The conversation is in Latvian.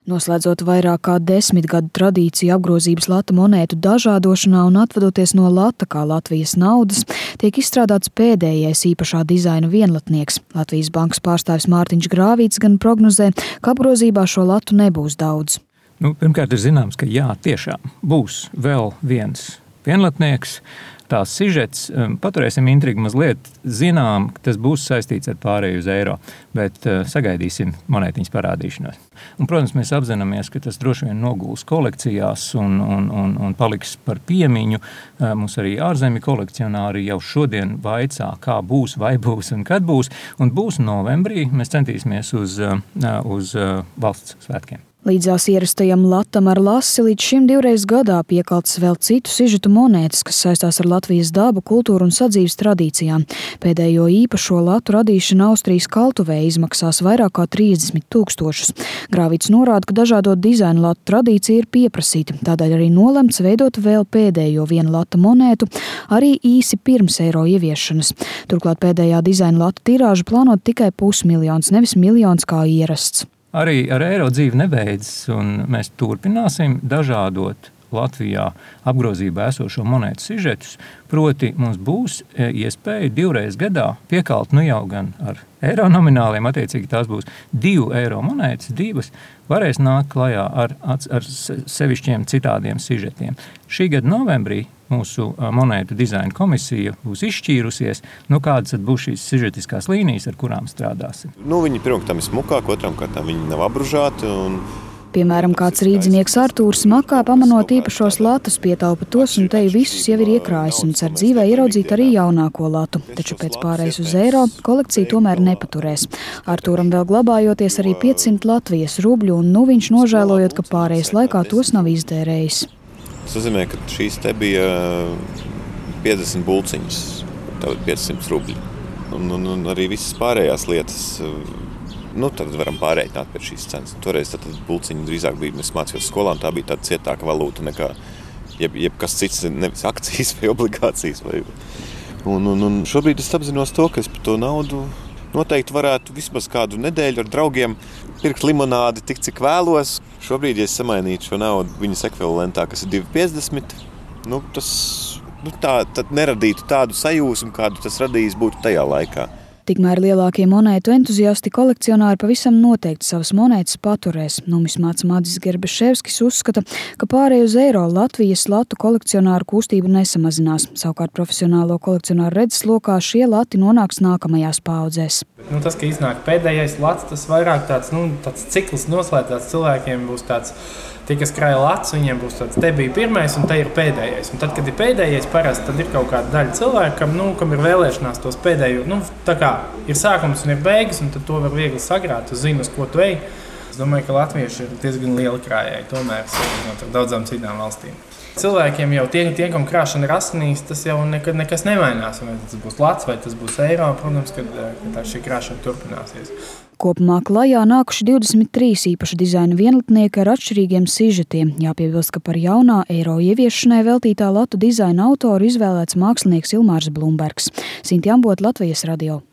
Noslēdzot vairāk kā 10 gadu tradīciju apgrozības lata monētu dažādošanā un atvadoties no lata kā Latvijas naudas, tiek izstrādāts pēdējais īpašā dizaina vienlatnieks. Latvijas bankas pārstāvis Mārtiņš Grāvīts gan prognozē, ka apgrozībā šo latu nebūs daudz. Pirmkārt ir zināms, ka jā, tiešām būs vēl viens vienlatnieks. Tās sižets, paturēsim intrigu mazliet, zinām, ka tas būs saistīts ar pārēju uz eiro, bet sagaidīsim monētiņas parādīšanos. Un, protams, mēs apzināmies, ka tas droši vien noguls kolekcijās un paliks par piemiņu. Mums arī ārzemju kolekcionāri jau šodien vaicā, kā būs, vai būs un kad būs. Un būs novembrī, mēs centīsimies uz valsts svētkiem. Līdzās ierastajam latam ar lasi līdz šim 2 reizes gadā piekaltas vēl citu sižetu monētas, kas saistās ar Latvijas dabu, kultūru un sadzīves tradīcijām. Pēdējo īpašo latu radīšana Austrijas Kaltuvē izmaksās vairāk kā 30 000. Grāvīts norāda, ka dažādot dizainu latu tradīcija ir pieprasīta, tādēļ arī nolemts veidot vēl pēdējo vienu lata monētu, arī īsi pirms eiro ieviešanas. Turklāt pēdējā dizaina latu tirāža plānot tikai 500 000, nevis miljons kā ierasts. Arī ar eiro dzīve nebeidzas, un mēs turpināsim dažādot Latvijā apgrozībā esošo monētu sižetus. Proti mums būs iespēja 2 reizes gadā piekalt jau gan ar eiro nomināliem, attiecīgi tās būs 2 eiro monētas, 2 varēs nākt klajā ar sevišķiem citādiem sižetiem. Šī gada novembrī mūsu monētu dizaina komisija būs izšķīrusies, kādas būs šīs sižetiskās līnijas, ar kurām strādāsim. Viņi pirmkārt ir smukāki, otrkārt viņi nav apbružāti. Piemēram, kāds rīdzinieks Artūrs Makā, pamanot īpašos latus, pietaupa tos un teju visus jau ir iekrājis un cer dzīvē ieraudzīt arī jaunāko latu. Taču pēc pārējas uz eiro kolekcija tomēr nepaturēs. Artūram vēl glabājoties arī 500 Latvijas rubļu, un viņš nožēlojot, ka pārējas laikā tos nav izdērējis. Tas nozīmē, ka šīs te bija 50 bulciņas, tātad 500 rubļi. Un arī visas pārējās lietas, tad varam pārreikināt pēc šīs cenas. Toreiz bulciņi drīzāk bija, mēs mācījos skolā, un tā bija tāda cietāka valūta nekā jebkas cits, nevis akcijas vai obligācijas. Un šobrīd es apzinos to, ka es par to naudu noteikti varētu vismaz kādu nedēļu ar draugiem pirkt limonādi tik, cik vēlos. Šobrīd, ja es samainītu šo naudu viņas ekvivalentā, kas ir 2,50, tas neradītu tādu sajūsmu, kādu tas radījis būtu tajā laikā. Tikmēr lielākie monētu entuziasti kolekcionāri pavisam noteikti savas monētas paturēs. Numismāts Madis Gerbeševskis uzskata, ka pārēj uz eiro Latvijas latu kolekcionāru kustību nesamazinās. Savukārt profesionālo kolekcionāru redzeslokā šie lati nonāks nākamajās paaudzēs. Tas, ka iznāk pēdējais lats, tas vairāk tāds cikls noslēdzās cilvēkiem būs tāds. Tie, kas krāja lats, viņiem būs tāds, te bija pirmais un te ir pēdējais. Un tad, kad ir pēdējais, parasti tad ir kaut kāda daļa cilvēku, kam ir vēlēšanās tos pēdējo. Tā kā ir sākums un ir beigas, un tad to var viegli sagrāt, tu zini, uz ko tu ej. Es domāju, ka latvieši ir diezgan lieli krājēji, tomēr salīdzinot ar daudzām citām valstīm. Cilvēkiem jau tie, kam krāšana ir asinīs, tas jau nekad nekas nemainās. Vai tas būs lats vai tas būs eiro, protams, ka šī krāšana turpināsies. Kopumā klajā nākuši 23 īpaša dizaina vienlatnieki ar atšķirīgiem sižetiem. Jāpiebilst, ka par jaunā eiro ieviešanai veltītā latu dizaina autoru izvēlēts mākslinieks Ilmārs Blumbergs. Sinti Ambot, Latvijas radio.